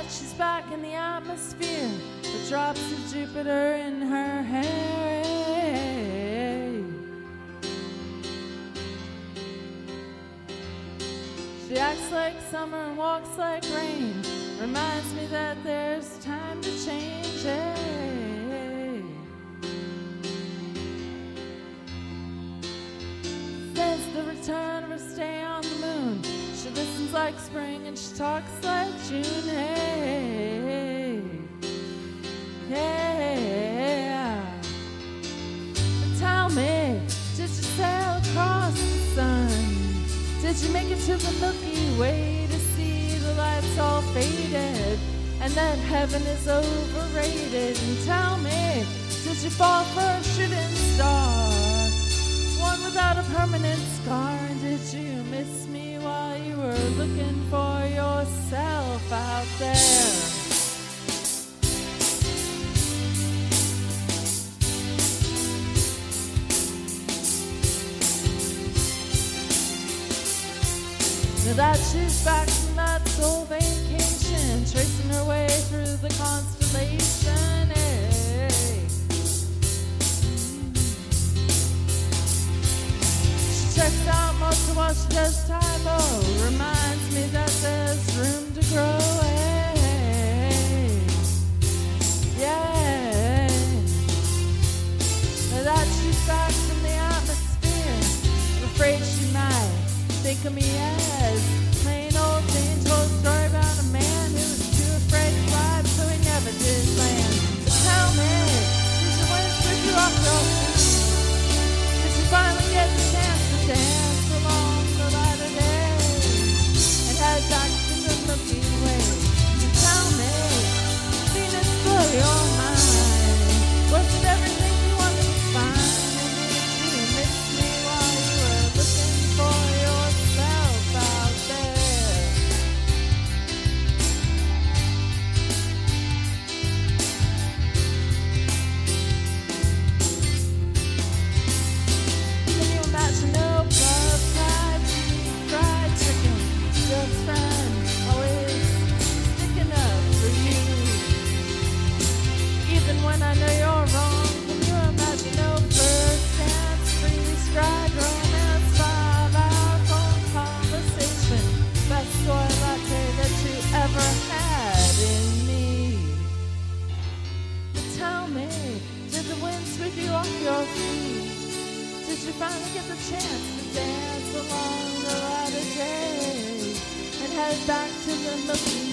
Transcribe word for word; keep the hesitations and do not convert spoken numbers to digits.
she's back in the atmosphere, the drops of Jupiter in her hair. She acts like summer and walks like rain, reminds me that there's time to change. Hey. Says the return of her stay on the moon. She listens like spring and she talks like June. Hey, yeah. But tell me, did you sail across the sun? Did you make it to the Milky Way to see the lights all faded and that heaven is overrated? And tell me, did you fall for a shooting star, one without a permanent scar? And did you miss me while you were looking for yourself out there? Now that she's back from that soul vacation, tracing her way through the constellation. Hey. She checks out most of what she does typo, reminds me that there's room to grow. Hey. Yeah. Now that she's back from the atmosphere, I'm afraid she might think of me as plain old Jane told a story about a man who was too afraid to fly, so he never did land. So tell me, did you win with you off your feet? Did you finally get the chance to dance along the light of day and head back to the Milky Way? So tell me, Venus blow your mind. Was it everything you wanted to find? Did you miss me while you were looking for yourself out there? Can you imagine no love, fried cheese, fried chicken, your friend always sticking up for you, even when I know you're wrong? Can you imagine no first dance, freeze-dried romance, five-hour phone conversation, best soy latte that you ever had in me? But tell me, did the wind sweep you off your feet? Did you finally get the chance to dance along the light of day and head back to the Milky